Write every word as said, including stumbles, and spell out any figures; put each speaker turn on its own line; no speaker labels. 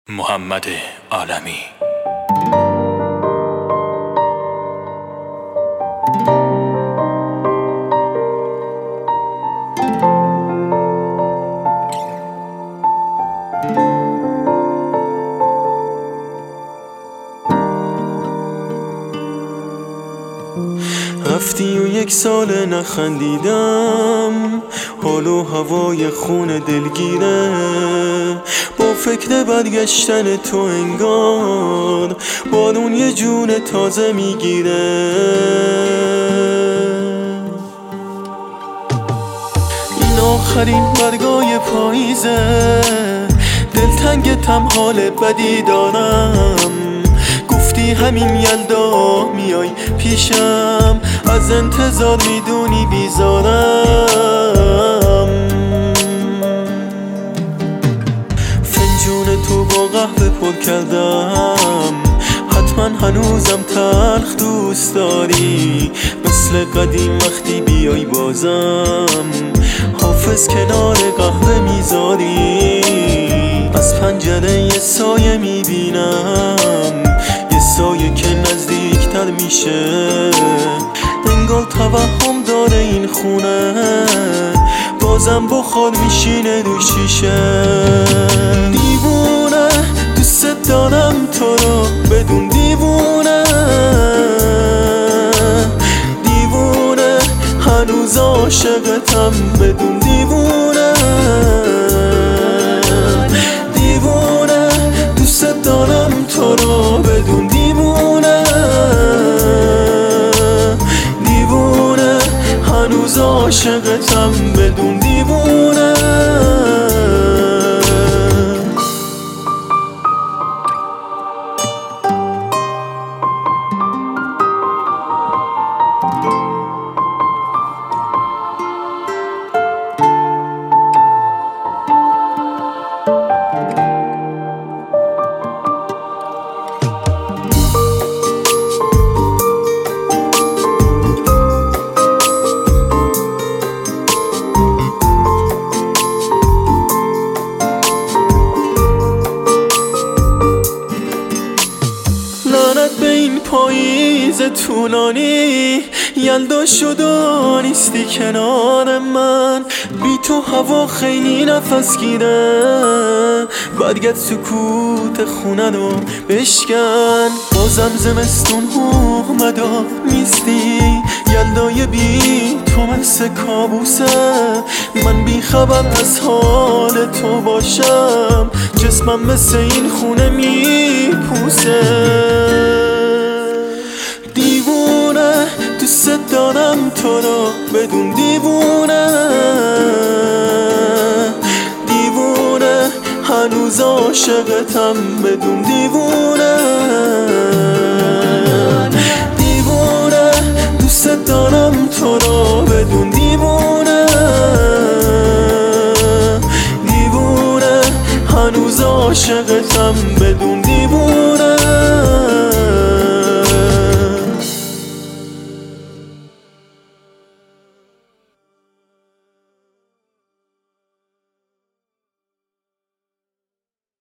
محمد عالمی.
رفتی و یک سال نخندیدم، حال و هوای خون دلگیره. با فکر برگشتن تو انگار بارون یه جون تازه میگیره. این آخرین برگای پاییزه، دلتنگتم حال بدی دارم. گفتی همین یلدا میای پیشم، از انتظار میدونی بیزارم. فنجون تو با قهوه پر کردم، حتما هنوزم تلخ دوست داری. مثل قدیم وقتی بیای بازم، حافظ کنار قهوه میذاری. از پنجره یه سایه میبینم، یه سایه که نزدیکتر میشه. انگار توهم داره این خونه، بازم بخار میشینه رو شیشه. دیوونه دوست دارم تو رو بدون دیوونه. دیوونه هنوز عاشقتم بدون دیوونه. دیوونه دوست دارم تو رو بدون دیوونه. دیوونه هنوز عاشقتم بدون دیوونه. به این پاییز طولانی، یلدا شد و نیستی کنار من. بی تو هوا خیلی نفس گیره، برگرد سکوت خونه رو بشکن. بازم زمستون اومد و نیستی، یلدای بی تو مثل کابوسه. من بی خبر از حال تو باشم، جسمم مثل این خونه میپوسه. دیوونه دوست دارم تو رو بدون دیوونه. دیوونه هنوز عاشقتم بدون دیوونه. دیوونه دوست دارم تو رو بدون دیوونه. دیوونه هنوز عاشقتم بدون